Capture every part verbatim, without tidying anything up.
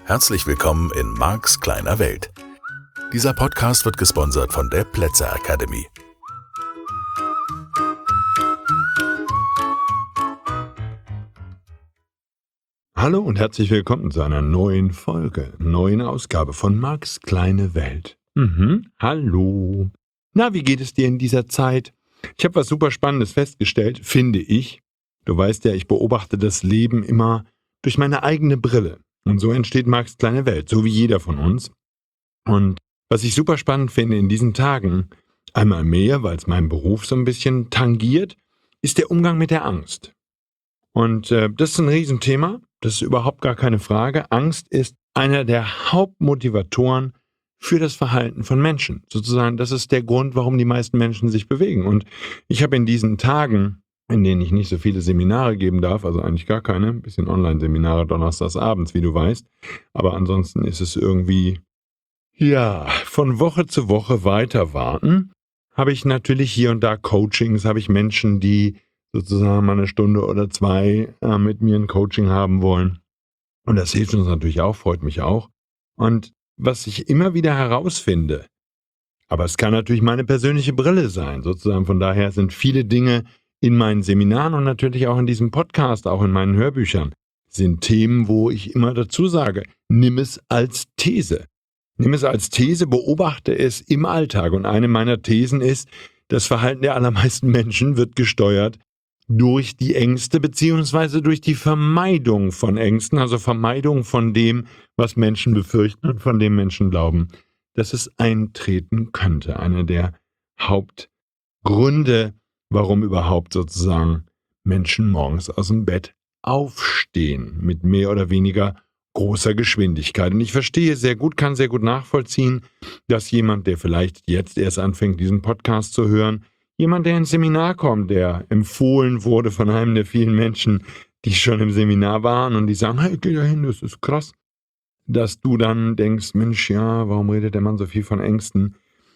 Herzlich willkommen in Marks kleiner Welt. Dieser Podcast wird gesponsert von der Plätzer Academy. Hallo und herzlich willkommen zu einer neuen Folge, neuen Ausgabe von Marks kleine Welt. Mhm, hallo. Na, wie geht es dir in dieser Zeit? Ich habe was super Spannendes festgestellt, finde ich. Du weißt ja, ich beobachte das Leben immer durch meine eigene Brille. Und so entsteht Marks kleine Welt, so wie jeder von uns. Und was ich super spannend finde in diesen Tagen, einmal mehr, weil es meinen Beruf so ein bisschen tangiert, ist der Umgang mit der Angst. Und äh, das ist ein Riesenthema, das ist überhaupt gar keine Frage. Angst ist einer der Hauptmotivatoren für das Verhalten von Menschen. Sozusagen, das ist der Grund, warum die meisten Menschen sich bewegen. Und ich habe in diesen Tagen, in denen ich nicht so viele Seminare geben darf, also eigentlich gar keine, ein bisschen Online-Seminare donnerstags abends, wie du weißt, aber ansonsten ist es irgendwie, ja, von Woche zu Woche weiter warten, habe ich natürlich hier und da Coachings, habe ich Menschen, die sozusagen mal eine Stunde oder zwei äh, mit mir ein Coaching haben wollen. Und das hilft uns natürlich auch, freut mich auch. Und was ich immer wieder herausfinde, aber es kann natürlich meine persönliche Brille sein, sozusagen von daher sind viele Dinge in meinen Seminaren und natürlich auch in diesem Podcast, auch in meinen Hörbüchern, sind Themen, wo ich immer dazu sage, nimm es als These. Nimm es als These, beobachte es im Alltag. Und eine meiner Thesen ist, das Verhalten der allermeisten Menschen wird gesteuert durch die Ängste beziehungsweise durch die Vermeidung von Ängsten, also Vermeidung von dem, was Menschen befürchten und von dem Menschen glauben, dass es eintreten könnte. Einer der Hauptgründe, warum überhaupt sozusagen Menschen morgens aus dem Bett aufstehen mit mehr oder weniger großer Geschwindigkeit. Und ich verstehe sehr gut, kann sehr gut nachvollziehen, dass jemand, der vielleicht jetzt erst anfängt, diesen Podcast zu hören, jemand, der ins Seminar kommt, der empfohlen wurde von einem der vielen Menschen, die schon im Seminar waren und die sagen, hey, geh da hin, das ist krass, dass du dann denkst, Mensch, ja, warum redet der Mann so viel von Ängsten?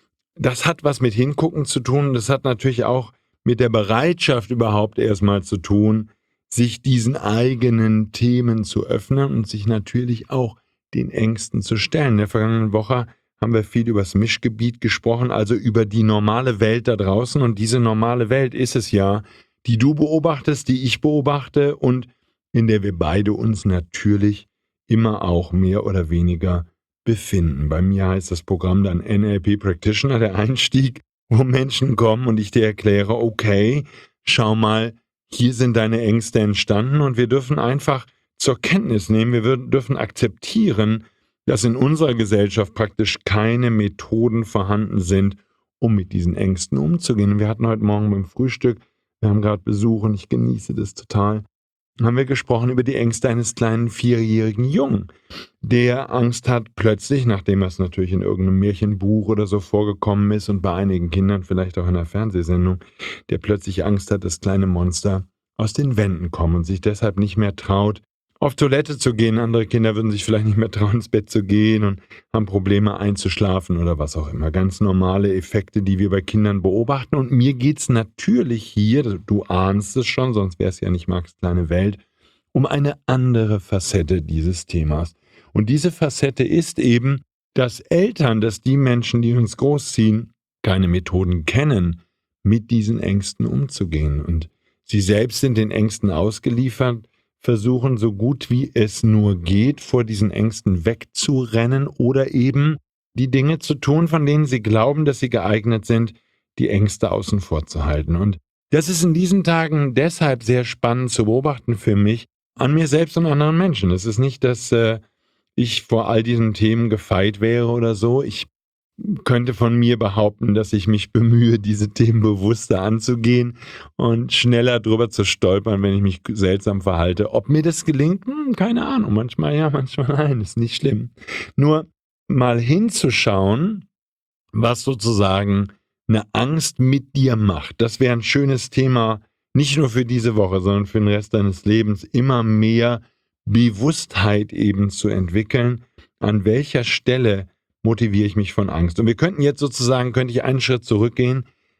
Das hat was mit Hingucken zu tun, das hat natürlich auch mit der Bereitschaft überhaupt erstmal zu tun, sich diesen eigenen Themen zu öffnen und sich natürlich auch den Ängsten zu stellen. In der vergangenen Woche haben wir viel über das Mischgebiet gesprochen, also über die normale Welt da draußen. Und diese normale Welt ist es ja, die du beobachtest, die ich beobachte und in der wir beide uns natürlich immer auch mehr oder weniger befinden. Bei mir heißt das Programm dann N L P Practitioner, der Einstieg, wo Menschen kommen und ich dir erkläre, okay, schau mal, hier sind deine Ängste entstanden und wir dürfen einfach zur Kenntnis nehmen, wir dürfen akzeptieren, dass in unserer Gesellschaft praktisch keine Methoden vorhanden sind, um mit diesen Ängsten umzugehen. Wir hatten heute Morgen beim Frühstück, wir haben gerade Besuch und ich genieße das total, haben wir gesprochen über die Ängste eines kleinen vierjährigen Jungen, der Angst hat plötzlich, nachdem es natürlich in irgendeinem Märchenbuch oder so vorgekommen ist und bei einigen Kindern vielleicht auch in einer Fernsehsendung, der plötzlich Angst hat, dass kleine Monster aus den Wänden kommen und sich deshalb nicht mehr traut, auf Toilette zu gehen. Andere Kinder würden sich vielleicht nicht mehr trauen, ins Bett zu gehen und haben Probleme einzuschlafen oder was auch immer. Ganz normale Effekte, die wir bei Kindern beobachten. Und mir geht es natürlich hier, du ahnst es schon, sonst wäre es ja nicht Marks kleine Welt, um eine andere Facette dieses Themas. Und diese Facette ist eben, dass Eltern, dass die Menschen, die uns großziehen, keine Methoden kennen, mit diesen Ängsten umzugehen. Und sie selbst sind den Ängsten ausgeliefert, versuchen so gut wie es nur geht, vor diesen Ängsten wegzurennen oder eben die Dinge zu tun, von denen sie glauben, dass sie geeignet sind, die Ängste außen vor zu halten. Und das ist in diesen Tagen deshalb sehr spannend zu beobachten für mich, an mir selbst und anderen Menschen. Es ist nicht, dass äh, ich vor all diesen Themen gefeit wäre oder so. Ich könnte von mir behaupten, dass ich mich bemühe, diese Themen bewusster anzugehen und schneller drüber zu stolpern, wenn ich mich seltsam verhalte. Ob mir das gelingt? Hm, keine Ahnung. Manchmal ja, manchmal nein. Ist nicht schlimm. Nur mal hinzuschauen, was sozusagen eine Angst mit dir macht. Das wäre ein schönes Thema, nicht nur für diese Woche, sondern für den Rest deines Lebens, immer mehr Bewusstheit eben zu entwickeln, an welcher Stelle motiviere ich mich von Angst. Und wir könnten jetzt sozusagen, könnte ich einen Schritt zurückgehen,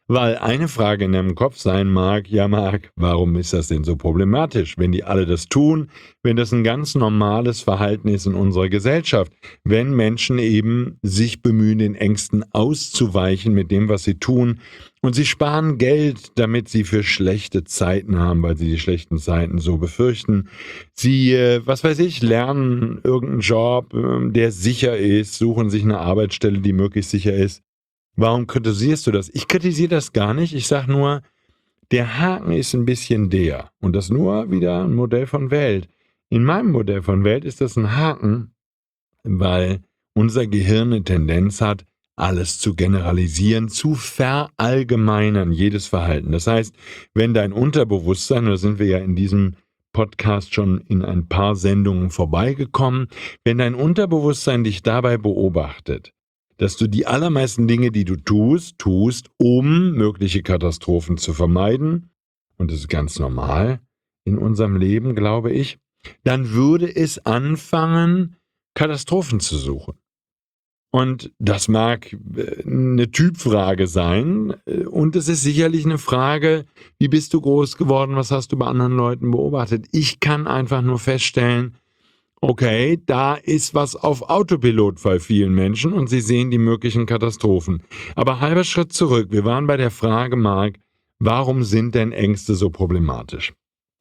Weil eine Frage in deinem Kopf sein mag, ja Marc, warum ist das denn so problematisch, wenn die alle das tun, wenn das ein ganz normales Verhalten ist in unserer Gesellschaft, wenn Menschen eben sich bemühen, den Ängsten auszuweichen mit dem, was sie tun und sie sparen Geld, damit sie für schlechte Zeiten haben, weil sie die schlechten Zeiten so befürchten. Sie, äh, was weiß ich, lernen irgendeinen Job, äh, der sicher ist, suchen sich eine Arbeitsstelle, die möglichst sicher ist. Warum kritisierst du das? Ich kritisiere das gar nicht. Ich sage nur, der Haken ist ein bisschen der. Und das nur wieder ein Modell von Welt. In meinem Modell von Welt ist das ein Haken, weil unser Gehirn eine Tendenz hat, alles zu generalisieren, zu verallgemeinern, jedes Verhalten. Das heißt, wenn dein Unterbewusstsein, da sind wir ja in diesem Podcast schon in ein paar Sendungen vorbeigekommen, wenn dein Unterbewusstsein dich dabei beobachtet, dass du die allermeisten Dinge, die du tust, tust, um mögliche Katastrophen zu vermeiden, und das ist ganz normal in unserem Leben, glaube ich, dann würde es anfangen, Katastrophen zu suchen. Und das mag eine Typfrage sein, und es ist sicherlich eine Frage, wie bist du groß geworden, was hast du bei anderen Leuten beobachtet? Ich kann einfach nur feststellen, okay, da ist was auf Autopilot bei vielen Menschen und sie sehen die möglichen Katastrophen. Aber halber Schritt zurück. Wir waren bei der Frage, Marc, warum sind denn Ängste so problematisch?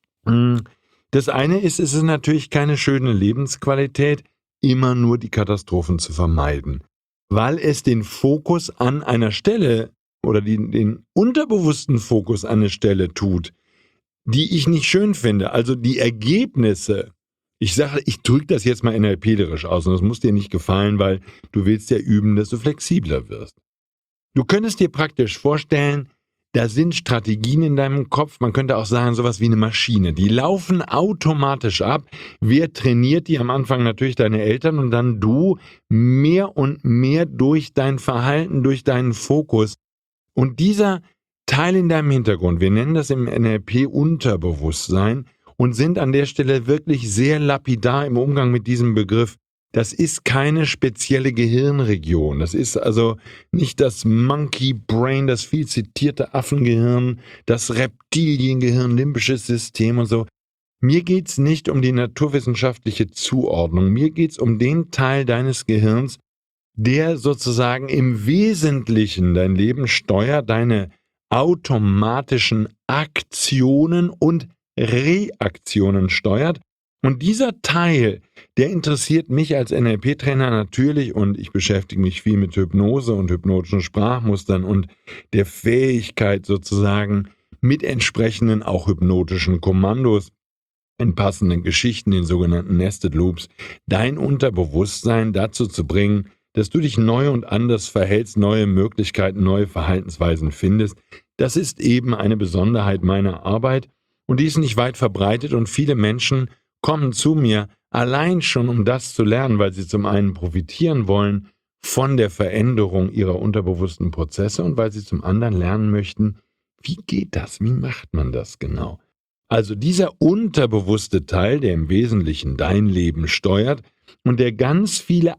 Das eine ist, es ist natürlich keine schöne Lebensqualität, immer nur die Katastrophen zu vermeiden, weil es den Fokus an einer Stelle oder die, den unterbewussten Fokus an einer Stelle tut, die ich nicht schön finde. Also die Ergebnisse. Ich sage, ich drücke das jetzt mal N L P-lerisch aus und das muss dir nicht gefallen, weil du willst ja üben, dass du flexibler wirst. Du könntest dir praktisch vorstellen, da sind Strategien in deinem Kopf, man könnte auch sagen, sowas wie eine Maschine. Die laufen automatisch ab. Wer trainiert die? Am Anfang natürlich deine Eltern und dann du mehr und mehr durch dein Verhalten, durch deinen Fokus. Und dieser Teil in deinem Hintergrund, wir nennen das im N L P Unterbewusstsein, und sind an der Stelle wirklich sehr lapidar im Umgang mit diesem Begriff. Das ist keine spezielle Gehirnregion. Das ist also nicht das Monkey Brain, das viel zitierte Affengehirn, das Reptiliengehirn, limbisches System und so. Mir geht's nicht um die naturwissenschaftliche Zuordnung. Mir geht's um den Teil deines Gehirns, der sozusagen im Wesentlichen dein Leben steuert, deine automatischen Aktionen und Reaktionen steuert. Und dieser Teil, der interessiert mich als N L P-Trainer natürlich und ich beschäftige mich viel mit Hypnose und hypnotischen Sprachmustern und der Fähigkeit sozusagen mit entsprechenden auch hypnotischen Kommandos in passenden Geschichten, den sogenannten Nested Loops, dein Unterbewusstsein dazu zu bringen, dass du dich neu und anders verhältst, neue Möglichkeiten, neue Verhaltensweisen findest. Das ist eben eine Besonderheit meiner Arbeit. Und die ist nicht weit verbreitet und viele Menschen kommen zu mir allein schon, um das zu lernen, weil sie zum einen profitieren wollen von der Veränderung ihrer unterbewussten Prozesse und weil sie zum anderen lernen möchten, wie geht das, wie macht man das genau? Also dieser unterbewusste Teil, der im Wesentlichen dein Leben steuert und der ganz viele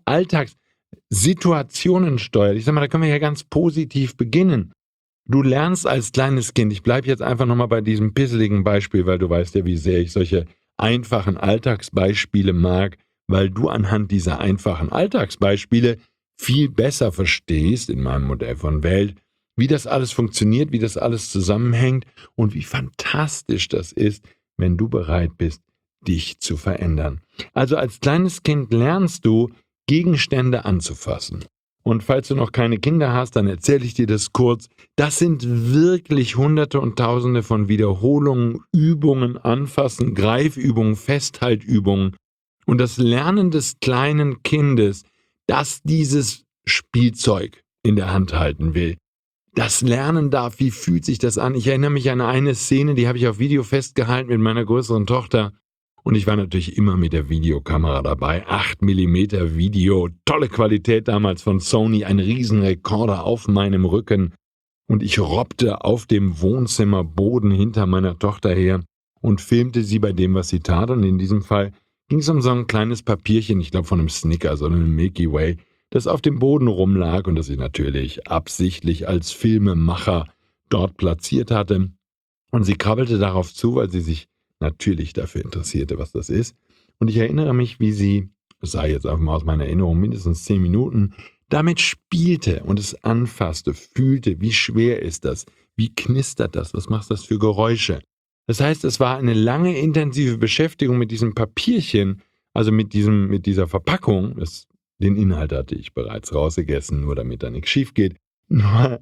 Alltagssituationen steuert. Ich sag mal, da können wir ja ganz positiv beginnen. Du lernst als kleines Kind, ich bleibe jetzt einfach nochmal bei diesem pisseligen Beispiel, weil du weißt ja, wie sehr ich solche einfachen Alltagsbeispiele mag, weil du anhand dieser einfachen Alltagsbeispiele viel besser verstehst, in meinem Modell von Welt, wie das alles funktioniert, wie das alles zusammenhängt und wie fantastisch das ist, wenn du bereit bist, dich zu verändern. Also als kleines Kind lernst du, Gegenstände anzufassen. Und falls du noch keine Kinder hast, dann erzähle ich dir das kurz. Das sind wirklich Hunderte und Tausende von Wiederholungen, Übungen, Anfassen, Greifübungen, Festhaltübungen. Und das Lernen des kleinen Kindes, das dieses Spielzeug in der Hand halten will, das lernen darf, wie fühlt sich das an? Ich erinnere mich an eine Szene, die habe ich auf Video festgehalten mit meiner größeren Tochter. Und ich war natürlich immer mit der Videokamera dabei. acht Millimeter Video, tolle Qualität damals von Sony, ein Riesenrekorder auf meinem Rücken. Und ich robbte auf dem Wohnzimmerboden hinter meiner Tochter her und filmte sie bei dem, was sie tat. Und in diesem Fall ging es um so ein kleines Papierchen, ich glaube von einem Snickers oder einem Milky Way, das auf dem Boden rumlag und das ich natürlich absichtlich als Filmemacher dort platziert hatte. Und sie krabbelte darauf zu, weil sie sich natürlich dafür interessierte, was das ist. Und ich erinnere mich, wie sie, das sei jetzt einfach mal aus meiner Erinnerung, mindestens zehn Minuten, damit spielte und es anfasste, fühlte, wie schwer ist das, wie knistert das, was macht das für Geräusche. Das heißt, es war eine lange, intensive Beschäftigung mit diesem Papierchen, also mit diesem, mit dieser Verpackung. Das, den Inhalt hatte ich bereits rausgegessen, nur damit da nichts schief geht. Nur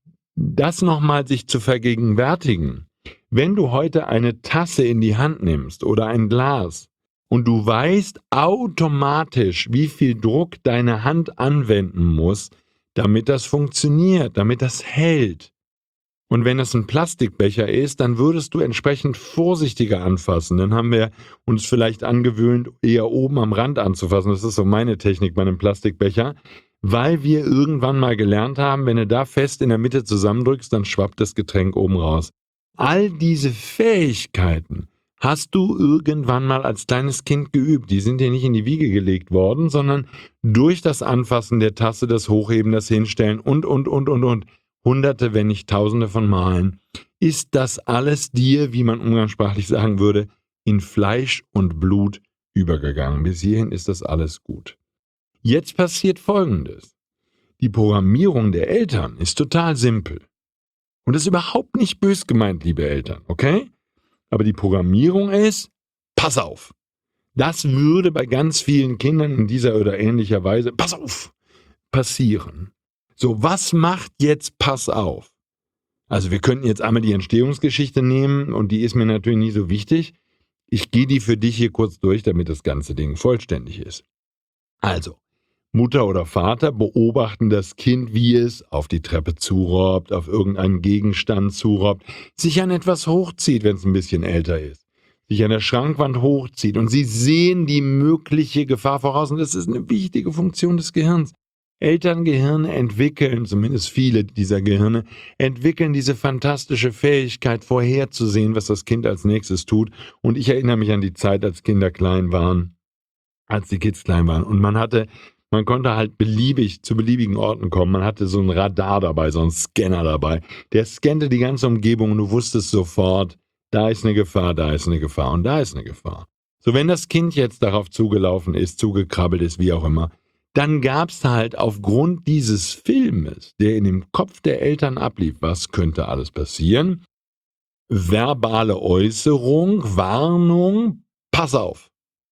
das nochmal sich zu vergegenwärtigen. Wenn du heute eine Tasse in die Hand nimmst oder ein Glas und du weißt automatisch, wie viel Druck deine Hand anwenden muss, damit das funktioniert, damit das hält. Und wenn es ein Plastikbecher ist, dann würdest du entsprechend vorsichtiger anfassen. Dann haben wir uns vielleicht angewöhnt, eher oben am Rand anzufassen. Das ist so meine Technik bei einem Plastikbecher, weil wir irgendwann mal gelernt haben, wenn du da fest in der Mitte zusammendrückst, dann schwappt das Getränk oben raus. All diese Fähigkeiten hast du irgendwann mal als kleines Kind geübt. Die sind dir nicht in die Wiege gelegt worden, sondern durch das Anfassen der Tasse, das Hochheben, das Hinstellen und, und, und, und, und. Hunderte, wenn nicht Tausende von Malen, ist das alles dir, wie man umgangssprachlich sagen würde, in Fleisch und Blut übergegangen. Bis hierhin ist das alles gut. Jetzt passiert Folgendes. Die Programmierung der Eltern ist total simpel. Und das ist überhaupt nicht bös gemeint, liebe Eltern, okay? Aber die Programmierung ist, pass auf. Das würde bei ganz vielen Kindern in dieser oder ähnlicher Weise, pass auf, passieren. So, was macht jetzt pass auf? Also wir könnten jetzt einmal die Entstehungsgeschichte nehmen und die ist mir natürlich nicht so wichtig. Ich gehe die für dich hier kurz durch, damit das ganze Ding vollständig ist. Also, Mutter oder Vater beobachten das Kind, wie es auf die Treppe zurobbt, auf irgendeinen Gegenstand zurobbt, sich an etwas hochzieht, wenn es ein bisschen älter ist, sich an der Schrankwand hochzieht und sie sehen die mögliche Gefahr voraus und das ist eine wichtige Funktion des Gehirns. Elterngehirne entwickeln, zumindest viele dieser Gehirne, entwickeln diese fantastische Fähigkeit vorherzusehen, was das Kind als nächstes tut. Und ich erinnere mich an die Zeit, als Kinder klein waren, als die Kids klein waren. Und man hatte, man konnte halt beliebig zu beliebigen Orten kommen. Man hatte so ein Radar dabei, so einen Scanner dabei. Der scannte die ganze Umgebung und du wusstest sofort, da ist eine Gefahr, da ist eine Gefahr und da ist eine Gefahr. So, wenn das Kind jetzt darauf zugelaufen ist, zugekrabbelt ist, wie auch immer, dann gab es halt aufgrund dieses Filmes, der in dem Kopf der Eltern ablief, was könnte alles passieren? Verbale Äußerung, Warnung, pass auf.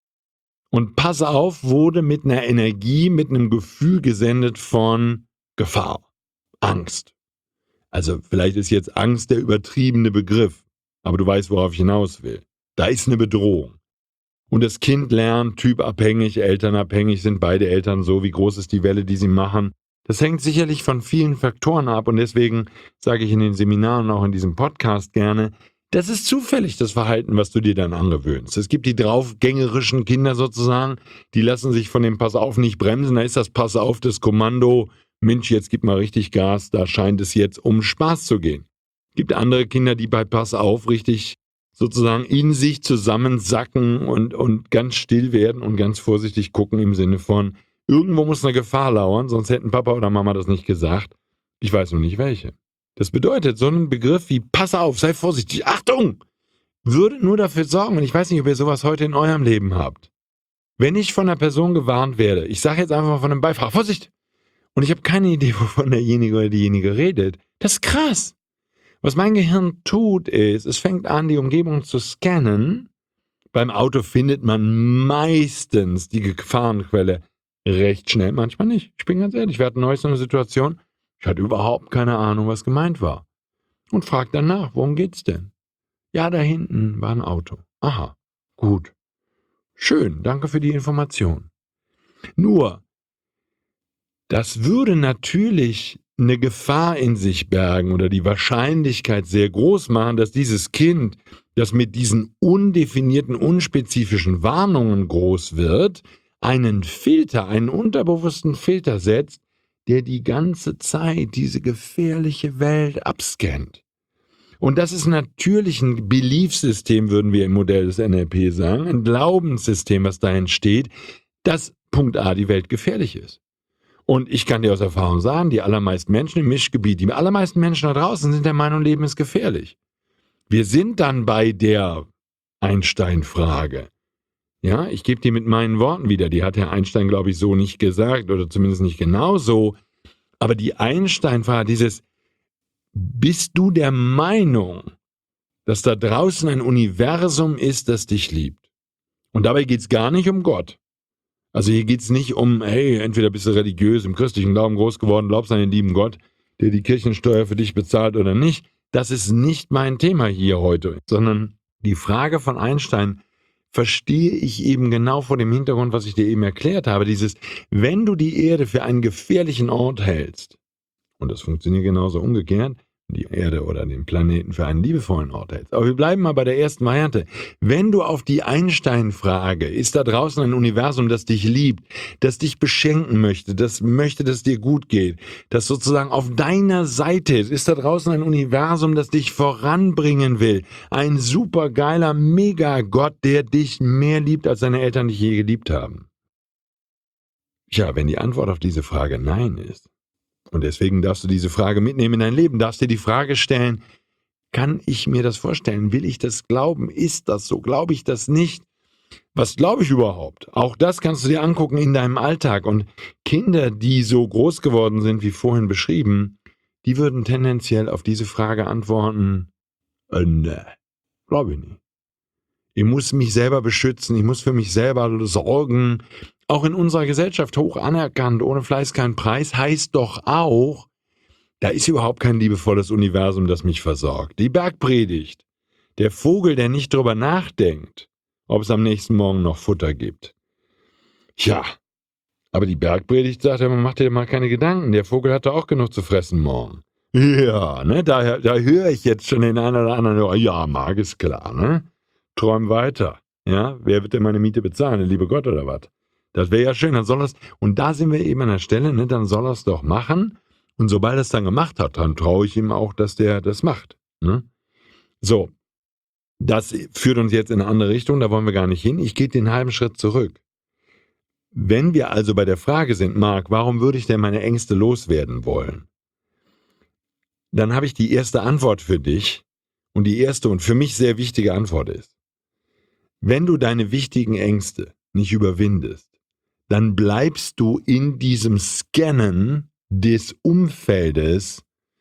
Und pass auf wurde mit einer Energie, mit einem Gefühl gesendet von Gefahr, Angst. Also vielleicht ist jetzt Angst der übertriebene Begriff, aber du weißt, worauf ich hinaus will. Da ist eine Bedrohung. Und das Kind lernt, typabhängig, elternabhängig, sind beide Eltern so, wie groß ist die Welle, die sie machen. Das hängt sicherlich von vielen Faktoren ab und deswegen sage ich in den Seminaren, auch in diesem Podcast gerne, das ist zufällig das Verhalten, was du dir dann angewöhnst. Es gibt die draufgängerischen Kinder sozusagen, die lassen sich von dem Pass auf nicht bremsen, da ist das Pass auf das Kommando, Mensch, jetzt gib mal richtig Gas, da scheint es jetzt um Spaß zu gehen. Es gibt andere Kinder, die bei Pass auf richtig sozusagen in sich zusammensacken und, und ganz still werden und ganz vorsichtig gucken im Sinne von, irgendwo muss eine Gefahr lauern, sonst hätten Papa oder Mama das nicht gesagt. Ich weiß nur nicht welche. Das bedeutet, so ein Begriff wie pass auf, sei vorsichtig, Achtung, würde nur dafür sorgen, und ich weiß nicht, ob ihr sowas heute in eurem Leben habt. Wenn ich von einer Person gewarnt werde, ich sage jetzt einfach mal von einem Beifahrer, Vorsicht, und ich habe keine Idee, wovon derjenige oder diejenige redet, das ist krass. Was mein Gehirn tut, ist, es fängt an, die Umgebung zu scannen. Beim Auto findet man meistens die Gefahrenquelle recht schnell, manchmal nicht. Ich bin ganz ehrlich, wir hatten neulich so eine Situation, ich hatte überhaupt keine Ahnung, was gemeint war. Und frag dann nach, worum geht's denn? Ja, da hinten war ein Auto. Aha, gut. Schön, danke für die Information. Nur, das würde natürlich eine Gefahr in sich bergen oder die Wahrscheinlichkeit sehr groß machen, dass dieses Kind, das mit diesen undefinierten, unspezifischen Warnungen groß wird, einen Filter, einen unterbewussten Filter setzt, der die ganze Zeit diese gefährliche Welt abscannt. Und das ist natürlich ein Beliefsystem, würden wir im Modell des N L P sagen, ein Glaubenssystem, was da entsteht, dass Punkt A, die Welt gefährlich ist. Und ich kann dir aus Erfahrung sagen, die allermeisten Menschen im Mischgebiet, die allermeisten Menschen da draußen sind der Meinung, Leben ist gefährlich. Wir sind dann bei der Einstein-Frage. Ja, ich gebe die mit meinen Worten wieder. Die hat Herr Einstein, glaube ich, so nicht gesagt oder zumindest nicht genau so. Aber die Einstein-Frage, dieses, bist du der Meinung, dass da draußen ein Universum ist, das dich liebt? Und dabei geht es gar nicht um Gott. Also hier geht es nicht um, hey, entweder bist du religiös, im christlichen Glauben groß geworden, glaubst an den lieben Gott, der die Kirchensteuer für dich bezahlt oder nicht. Das ist nicht mein Thema hier heute, sondern die Frage von Einstein verstehe ich eben genau vor dem Hintergrund, was ich dir eben erklärt habe. Dieses, wenn du die Erde für einen gefährlichen Ort hältst, und das funktioniert genauso umgekehrt, die Erde oder den Planeten für einen liebevollen Ort hältst. Aber wir bleiben mal bei der ersten Variante. Wenn du auf die Einstein-Frage, ist da draußen ein Universum, das dich liebt, das dich beschenken möchte, das möchte, dass es dir gut geht, das sozusagen auf deiner Seite ist, ist da draußen ein Universum, das dich voranbringen will, ein supergeiler Megagott, der dich mehr liebt, als deine Eltern dich je geliebt haben. Ja, wenn die Antwort auf diese Frage Nein ist, und deswegen darfst du diese Frage mitnehmen in dein Leben, darfst dir die Frage stellen, kann ich mir das vorstellen? Will ich das glauben? Ist das so? Glaube ich das nicht? Was glaube ich überhaupt? Auch das kannst du dir angucken in deinem Alltag. Und Kinder, die so groß geworden sind, wie vorhin beschrieben, die würden tendenziell auf diese Frage antworten, äh, ne, glaube ich nicht. Ich muss mich selber beschützen, ich muss für mich selber sorgen. Auch in unserer Gesellschaft hoch anerkannt, ohne Fleiß kein Preis, heißt doch auch, da ist überhaupt kein liebevolles Universum, das mich versorgt. Die Bergpredigt, der Vogel, der nicht drüber nachdenkt, ob es am nächsten Morgen noch Futter gibt. Tja, aber die Bergpredigt sagt ja, man macht dir mal keine Gedanken, der Vogel hatte auch genug zu fressen morgen. Ja, ne, da, da höre ich jetzt schon den einen oder anderen, ja, mag ist klar, ne? Träum weiter, ja? Wer wird denn meine Miete bezahlen, der liebe Gott oder was? Das wäre ja schön, dann soll das, und da sind wir eben an der Stelle, ne, dann soll er es doch machen. Und sobald er es dann gemacht hat, dann traue ich ihm auch, dass der das macht. Ne? So, das führt uns jetzt in eine andere Richtung, da wollen wir gar nicht hin. Ich gehe den halben Schritt zurück. Wenn wir also bei der Frage sind, Marc, warum würde ich denn meine Ängste loswerden wollen? Dann habe ich die erste Antwort für dich. Und die erste und für mich sehr wichtige Antwort ist, wenn du deine wichtigen Ängste nicht überwindest, dann bleibst du in diesem Scannen des Umfeldes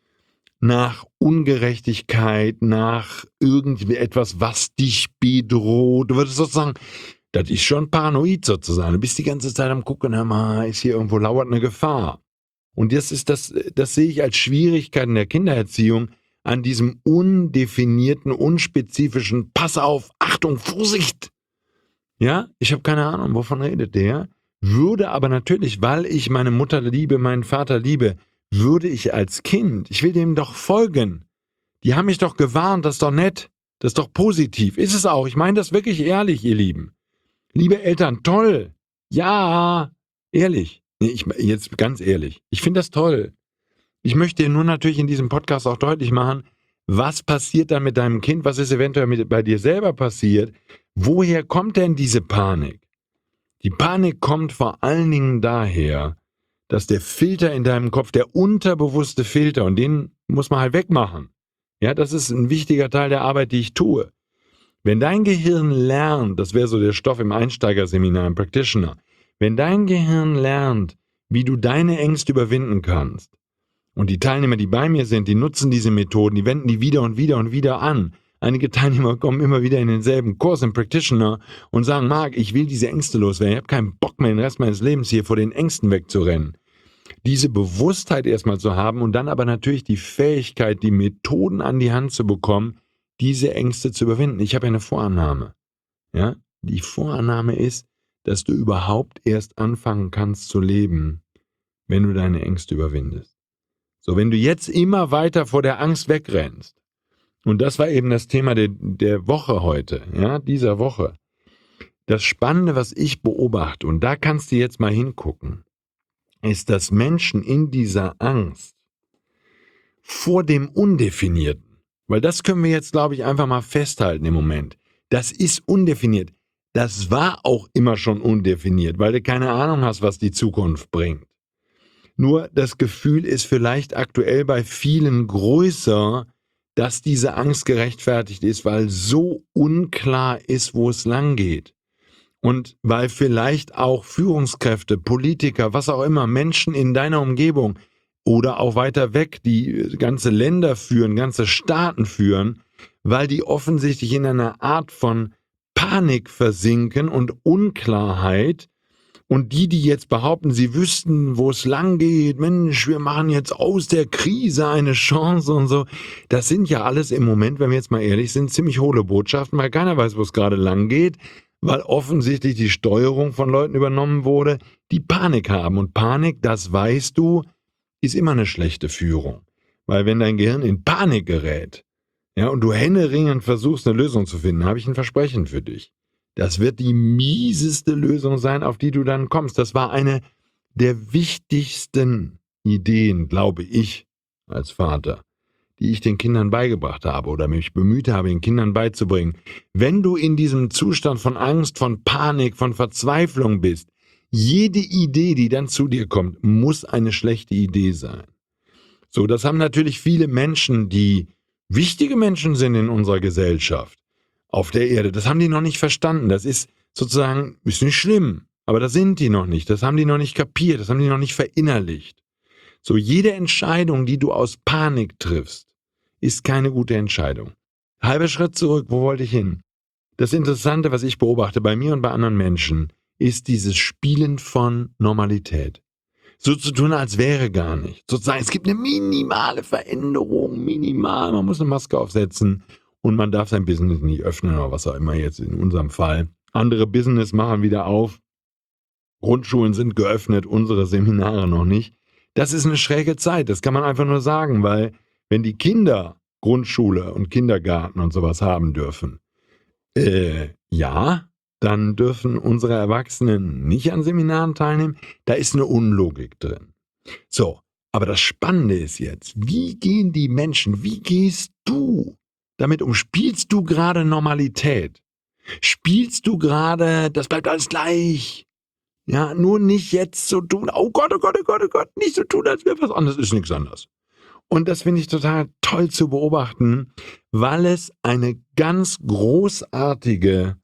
nach Ungerechtigkeit, nach irgendwie etwas, was dich bedroht. Du würdest sozusagen, das ist schon paranoid sozusagen. Du bist die ganze Zeit am gucken, hör mal, ist hier irgendwo lauert eine Gefahr. Und das ist das, das sehe ich als Schwierigkeit in der Kindererziehung, an diesem undefinierten, unspezifischen, pass auf, Achtung, Vorsicht. Ja, ich habe keine Ahnung, wovon redet der? Würde aber natürlich, weil ich meine Mutter liebe, meinen Vater liebe, würde ich als Kind, ich will dem doch folgen. Die haben mich doch gewarnt, das ist doch nett, das ist doch positiv. Ist es auch, ich meine das wirklich ehrlich, ihr Lieben. Liebe Eltern, toll. Ja, ehrlich. Nee, ich, jetzt ganz ehrlich, ich finde das toll. Ich möchte dir nur natürlich in diesem Podcast auch deutlich machen, was passiert dann mit deinem Kind, was ist eventuell mit, bei dir selber passiert. Woher kommt denn diese Panik? Die Panik kommt vor allen Dingen daher, dass der Filter in deinem Kopf, der unterbewusste Filter, und den muss man halt wegmachen. Ja, das ist ein wichtiger Teil der Arbeit, die ich tue. Wenn dein Gehirn lernt, das wäre so der Stoff im Einsteigerseminar, im Practitioner, wenn dein Gehirn lernt, wie du deine Ängste überwinden kannst, und die Teilnehmer, die bei mir sind, die nutzen diese Methoden, die wenden die wieder und wieder und wieder an. Einige Teilnehmer kommen immer wieder in denselben Kurs im Practitioner und sagen, Marc, ich will diese Ängste loswerden. Ich habe keinen Bock mehr, den Rest meines Lebens hier vor den Ängsten wegzurennen. Diese Bewusstheit erstmal zu haben und dann aber natürlich die Fähigkeit, die Methoden an die Hand zu bekommen, diese Ängste zu überwinden. Ich habe eine Vorannahme. Ja? Die Vorannahme ist, dass du überhaupt erst anfangen kannst zu leben, wenn du deine Ängste überwindest. So, wenn du jetzt immer weiter vor der Angst wegrennst, und das war eben das Thema der, der Woche heute, ja, dieser Woche. Das Spannende, was ich beobachte, und da kannst du jetzt mal hingucken, ist, dass Menschen in dieser Angst vor dem Undefinierten, weil das können wir jetzt, glaube ich, einfach mal festhalten im Moment, das ist undefiniert. Das war auch immer schon undefiniert, weil du keine Ahnung hast, was die Zukunft bringt. Nur das Gefühl ist vielleicht aktuell bei vielen größer, dass diese Angst gerechtfertigt ist, weil so unklar ist, wo es lang geht. Und weil vielleicht auch Führungskräfte, Politiker, was auch immer, Menschen in deiner Umgebung oder auch weiter weg, die ganze Länder führen, ganze Staaten führen, weil die offensichtlich in einer Art von Panik versinken und Unklarheit. Und die, die jetzt behaupten, sie wüssten, wo es lang geht, Mensch, wir machen jetzt aus der Krise eine Chance und so, das sind ja alles im Moment, wenn wir jetzt mal ehrlich sind, ziemlich hohle Botschaften, weil keiner weiß, wo es gerade lang geht, weil offensichtlich die Steuerung von Leuten übernommen wurde, die Panik haben. Und Panik, das weißt du, ist immer eine schlechte Führung. Weil wenn dein Gehirn in Panik gerät, ja, und du händeringend versuchst, eine Lösung zu finden, habe ich ein Versprechen für dich. Das wird die mieseste Lösung sein, auf die du dann kommst. Das war eine der wichtigsten Ideen, glaube ich, als Vater, die ich den Kindern beigebracht habe oder mich bemüht habe, den Kindern beizubringen. Wenn du in diesem Zustand von Angst, von Panik, von Verzweiflung bist, jede Idee, die dann zu dir kommt, muss eine schlechte Idee sein. So, das haben natürlich viele Menschen, die wichtige Menschen sind in unserer Gesellschaft, auf der Erde. Das haben die noch nicht verstanden. Das ist sozusagen, ist nicht schlimm, aber das sind die noch nicht. Das haben die noch nicht kapiert, das haben die noch nicht verinnerlicht. So, jede Entscheidung, die du aus Panik triffst, ist keine gute Entscheidung. Halber Schritt zurück, wo wollte ich hin? Das Interessante, was ich beobachte bei mir und bei anderen Menschen, ist dieses Spielen von Normalität. So zu tun, als wäre gar nicht. Sozusagen, es gibt eine minimale Veränderung, minimal, man muss eine Maske aufsetzen. Und man darf sein Business nicht öffnen oder was auch immer jetzt in unserem Fall. Andere Business machen wieder auf. Grundschulen sind geöffnet, unsere Seminare noch nicht. Das ist eine schräge Zeit, das kann man einfach nur sagen, weil wenn die Kinder Grundschule und Kindergarten und sowas haben dürfen, äh, ja, dann dürfen unsere Erwachsenen nicht an Seminaren teilnehmen. Da ist eine Unlogik drin. So, aber das Spannende ist jetzt, wie gehen die Menschen, wie gehst du damit um? Spielst du gerade Normalität? Spielst du gerade, das bleibt alles gleich? Ja, nur nicht jetzt so tun, oh Gott, oh Gott, oh Gott, oh Gott, nicht so tun, als wäre was anderes, ist nichts anderes. Und das finde ich total toll zu beobachten, weil es eine ganz großartige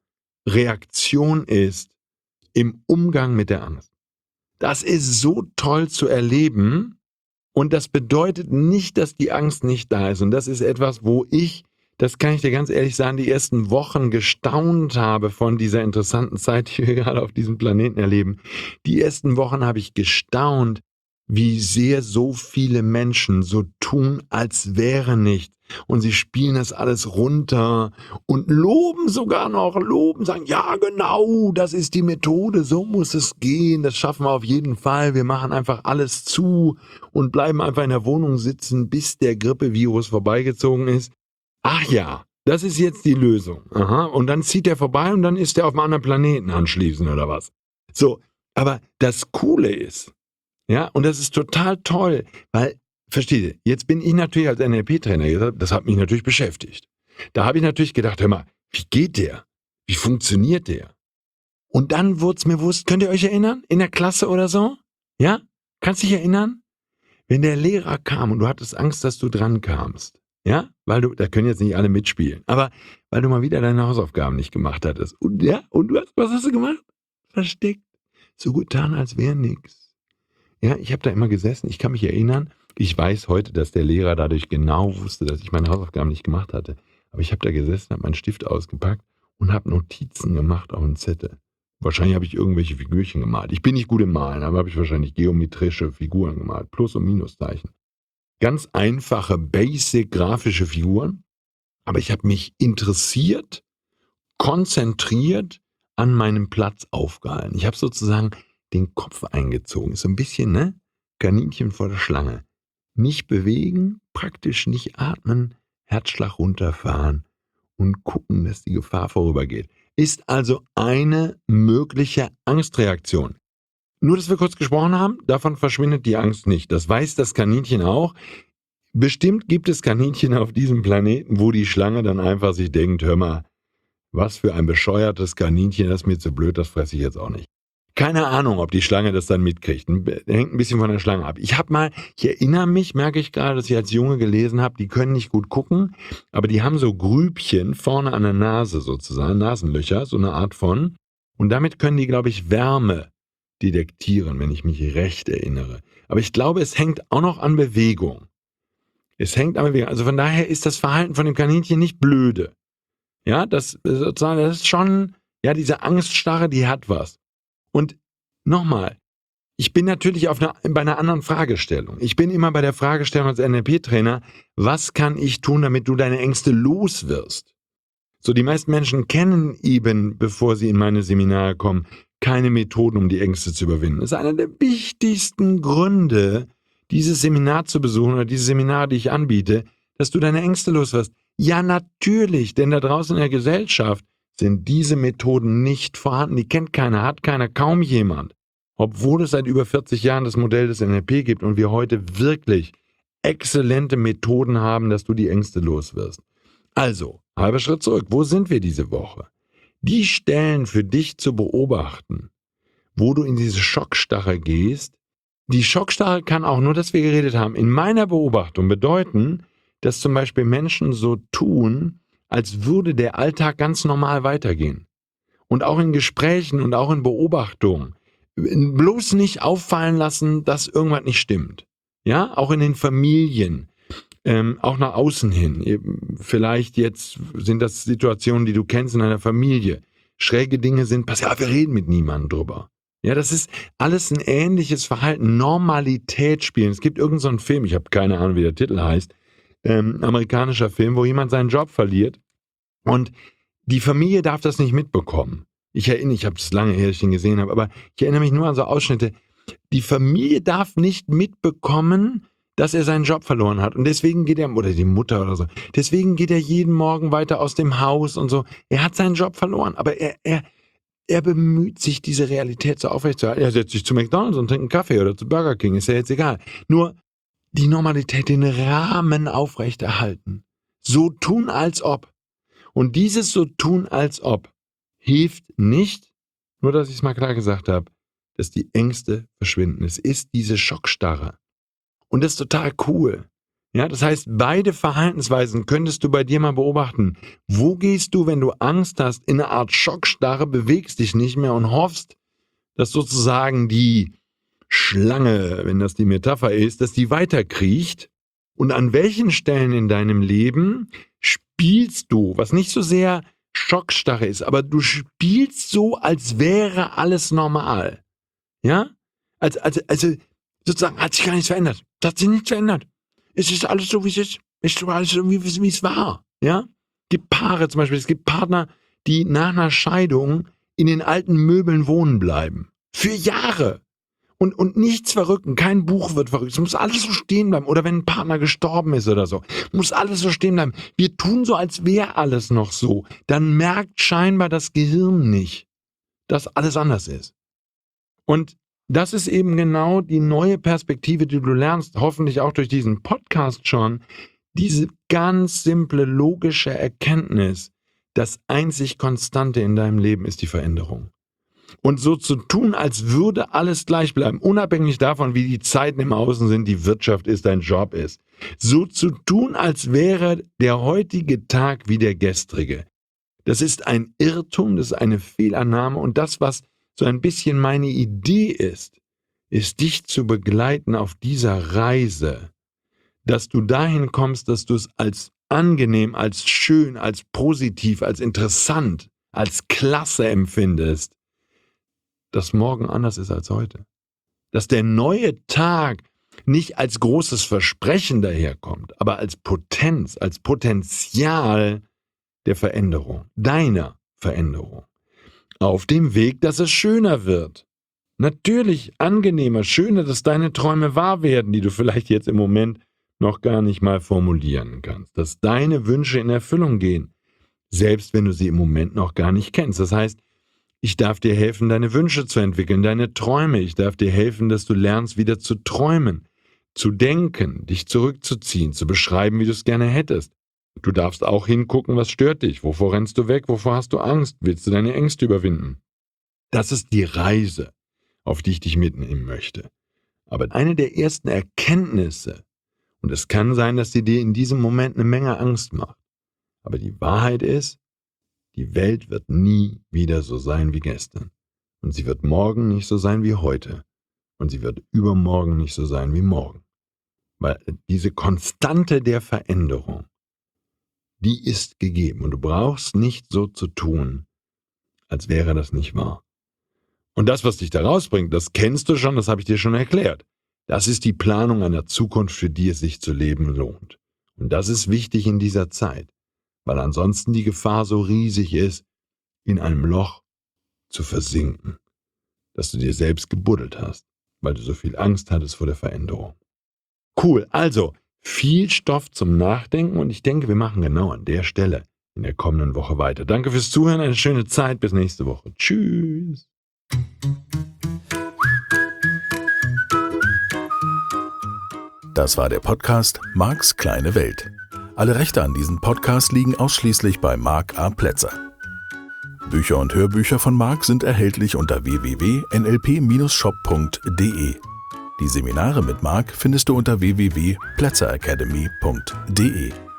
Reaktion ist im Umgang mit der Angst. Das ist so toll zu erleben und das bedeutet nicht, dass die Angst nicht da ist. Und das ist etwas, wo ich, das kann ich dir ganz ehrlich sagen, die ersten Wochen gestaunt habe von dieser interessanten Zeit, die wir gerade auf diesem Planeten erleben. Die ersten Wochen habe ich gestaunt, wie sehr so viele Menschen so tun, als wäre nichts. Und sie spielen das alles runter und loben sogar noch, loben, sagen, ja genau, das ist die Methode, so muss es gehen, das schaffen wir auf jeden Fall. Wir machen einfach alles zu und bleiben einfach in der Wohnung sitzen, bis der Grippevirus vorbeigezogen ist. Ach ja, das ist jetzt die Lösung. Aha. Und dann zieht er vorbei und dann ist er auf einem anderen Planeten anschließend oder was. So, aber das Coole ist, ja, und das ist total toll, weil, versteht ihr, jetzt bin ich natürlich als N L P-Trainer, das hat mich natürlich beschäftigt. Da habe ich natürlich gedacht, hör mal, wie geht der? Wie funktioniert der? Und dann wurde es mir bewusst, könnt ihr euch erinnern, in der Klasse oder so? Ja? Kannst du dich erinnern? Wenn der Lehrer kam und du hattest Angst, dass du dran kamst, ja, weil du, da können jetzt nicht alle mitspielen, aber weil du mal wieder deine Hausaufgaben nicht gemacht hattest. Und ja, und du hast, was hast du gemacht? Versteckt. So getan, als wäre nix. Ja, ich habe da immer gesessen, ich kann mich erinnern, ich weiß heute, dass der Lehrer dadurch genau wusste, dass ich meine Hausaufgaben nicht gemacht hatte. Aber ich habe da gesessen, habe meinen Stift ausgepackt und habe Notizen gemacht auf einen Zettel. Wahrscheinlich habe ich irgendwelche Figürchen gemalt. Ich bin nicht gut im Malen, aber habe ich wahrscheinlich geometrische Figuren gemalt, Plus- und Minuszeichen. Ganz einfache, basic grafische Figuren, aber ich habe mich interessiert, konzentriert an meinem Platz aufgehalten. Ich habe sozusagen den Kopf eingezogen. Ist so ein bisschen, ne? Kaninchen vor der Schlange. Nicht bewegen, praktisch nicht atmen, Herzschlag runterfahren und gucken, dass die Gefahr vorübergeht. Ist also eine mögliche Angstreaktion. Nur, dass wir kurz gesprochen haben, davon verschwindet die Angst nicht. Das weiß das Kaninchen auch. Bestimmt gibt es Kaninchen auf diesem Planeten, wo die Schlange dann einfach sich denkt, hör mal, was für ein bescheuertes Kaninchen, das ist mir zu blöd, das fresse ich jetzt auch nicht. Keine Ahnung, ob die Schlange das dann mitkriegt. Hängt ein bisschen von der Schlange ab. Ich habe mal, ich erinnere mich, merke ich gerade, dass ich als Junge gelesen habe, die können nicht gut gucken, aber die haben so Grübchen vorne an der Nase sozusagen, Nasenlöcher, so eine Art von. Und damit können die, glaube ich, Wärme detektieren, wenn ich mich recht erinnere. Aber ich glaube, es hängt auch noch an Bewegung. Es hängt an Bewegung. Also von daher ist das Verhalten von dem Kaninchen nicht blöde. Ja, das sozusagen, das ist schon, ja, diese Angststarre, die hat was. Und nochmal, ich bin natürlich auf einer, bei einer anderen Fragestellung. Ich bin immer bei der Fragestellung als N L P-Trainer, was kann ich tun, damit du deine Ängste los wirst? So, die meisten Menschen kennen eben, bevor sie in meine Seminare kommen, keine Methoden, um die Ängste zu überwinden. Das ist einer der wichtigsten Gründe, dieses Seminar zu besuchen oder diese Seminare, die ich anbiete, dass du deine Ängste los wirst. Ja, natürlich, denn da draußen in der Gesellschaft sind diese Methoden nicht vorhanden. Die kennt keiner, hat keiner, kaum jemand. Obwohl es seit über vierzig Jahren das Modell des N L P gibt und wir heute wirklich exzellente Methoden haben, dass du die Ängste los wirst. Also, halber Schritt zurück. Wo sind wir diese Woche? Die Stellen für dich zu beobachten, wo du in diese Schockstarre gehst. Die Schockstarre kann auch, nur dass wir geredet haben, in meiner Beobachtung bedeuten, dass zum Beispiel Menschen so tun, als würde der Alltag ganz normal weitergehen. Und auch in Gesprächen und auch in Beobachtungen. Bloß nicht auffallen lassen, dass irgendwas nicht stimmt. Ja, auch in den Familien. Ähm, auch nach außen hin. Vielleicht jetzt sind das Situationen, die du kennst in einer Familie. Schräge Dinge sind passiert, ja, wir reden mit niemandem drüber. Ja, das ist alles ein ähnliches Verhalten. Normalität spielen. Es gibt irgendeinen so einen Film, ich habe keine Ahnung, wie der Titel heißt, ähm, amerikanischer Film, wo jemand seinen Job verliert und die Familie darf das nicht mitbekommen. Ich erinnere, ich habe es lange her, dass ich ihn gesehen habe, aber ich erinnere mich nur an so Ausschnitte. Die Familie darf nicht mitbekommen, dass er seinen Job verloren hat. Und deswegen geht er, oder die Mutter oder so, deswegen geht er jeden Morgen weiter aus dem Haus und so. Er hat seinen Job verloren, aber er, er, er bemüht sich, diese Realität so aufrechtzuerhalten. Er setzt sich zu McDonald's und trinkt einen Kaffee oder zu Burger King, ist ja jetzt egal. Nur die Normalität, den Rahmen aufrechterhalten. So tun, als ob. Und dieses so tun, als ob, hilft nicht, nur dass ich es mal klar gesagt habe, dass die Ängste verschwinden. Es ist diese Schockstarre. Und das ist total cool. Ja, das heißt, beide Verhaltensweisen könntest du bei dir mal beobachten. Wo gehst du, wenn du Angst hast, in eine Art Schockstarre, bewegst dich nicht mehr und hoffst, dass sozusagen die Schlange, wenn das die Metapher ist, dass die weiterkriecht? Und an welchen Stellen in deinem Leben spielst du, was nicht so sehr Schockstarre ist, aber du spielst so, als wäre alles normal. Ja? Als, als, also sozusagen hat sich gar nichts verändert. Es hat sich nichts verändert. Es ist alles so, wie es ist. Es ist alles so, wie, wie es war. Ja? Es gibt Paare zum Beispiel, es gibt Partner, die nach einer Scheidung in den alten Möbeln wohnen bleiben. Für Jahre. Und, und nichts verrücken, kein Buch wird verrückt. Es muss alles so stehen bleiben. Oder wenn ein Partner gestorben ist oder so, muss alles so stehen bleiben. Wir tun so, als wäre alles noch so. Dann merkt scheinbar das Gehirn nicht, dass alles anders ist. Und das ist eben genau die neue Perspektive, die du lernst, hoffentlich auch durch diesen Podcast schon, diese ganz simple, logische Erkenntnis, das einzig Konstante in deinem Leben ist die Veränderung. Und so zu tun, als würde alles gleich bleiben, unabhängig davon, wie die Zeiten im Außen sind, die Wirtschaft ist, dein Job ist. So zu tun, als wäre der heutige Tag wie der gestrige. Das ist ein Irrtum, das ist eine Fehlannahme und das, was so ein bisschen meine Idee ist, ist dich zu begleiten auf dieser Reise, dass du dahin kommst, dass du es als angenehm, als schön, als positiv, als interessant, als klasse empfindest, dass morgen anders ist als heute. Dass der neue Tag nicht als großes Versprechen daherkommt, aber als Potenz, als Potenzial der Veränderung, deiner Veränderung. Auf dem Weg, dass es schöner wird. Natürlich angenehmer, schöner, dass deine Träume wahr werden, die du vielleicht jetzt im Moment noch gar nicht mal formulieren kannst. Dass deine Wünsche in Erfüllung gehen, selbst wenn du sie im Moment noch gar nicht kennst. Das heißt, ich darf dir helfen, deine Wünsche zu entwickeln, deine Träume. Ich darf dir helfen, dass du lernst, wieder zu träumen, zu denken, dich zurückzuziehen, zu beschreiben, wie du es gerne hättest. Du darfst auch hingucken, was stört dich, wovor rennst du weg, wovor hast du Angst, willst du deine Ängste überwinden. Das ist die Reise. auf die ich dich mitnehmen möchte. Aber eine der ersten Erkenntnisse, und es kann sein, dass sie dir in diesem Moment eine Menge Angst macht, aber die Wahrheit ist, die Welt wird nie wieder so sein wie gestern. Und sie wird morgen nicht so sein wie heute. Und sie wird übermorgen nicht so sein wie morgen. Weil diese Konstante der Veränderung, die ist gegeben. Und du brauchst nicht so zu tun, als wäre das nicht wahr. Und das, was dich da rausbringt, das kennst du schon, das habe ich dir schon erklärt. Das ist die Planung einer Zukunft, für die es sich zu leben lohnt. Und das ist wichtig in dieser Zeit, weil ansonsten die Gefahr so riesig ist, in einem Loch zu versinken, dass du dir selbst gebuddelt hast, weil du so viel Angst hattest vor der Veränderung. Cool, also viel Stoff zum Nachdenken und ich denke, wir machen genau an der Stelle in der kommenden Woche weiter. Danke fürs Zuhören, eine schöne Zeit, bis nächste Woche. Tschüss. Das war der Podcast Marks kleine Welt. Alle Rechte an diesem Podcast liegen ausschließlich bei Mark A. Plätzer. Bücher und Hörbücher von Mark sind erhältlich unter w w w punkt n l p Bindestrich shop punkt d e. Die Seminare mit Mark findest du unter w w w punkt plätzer academy punkt d e.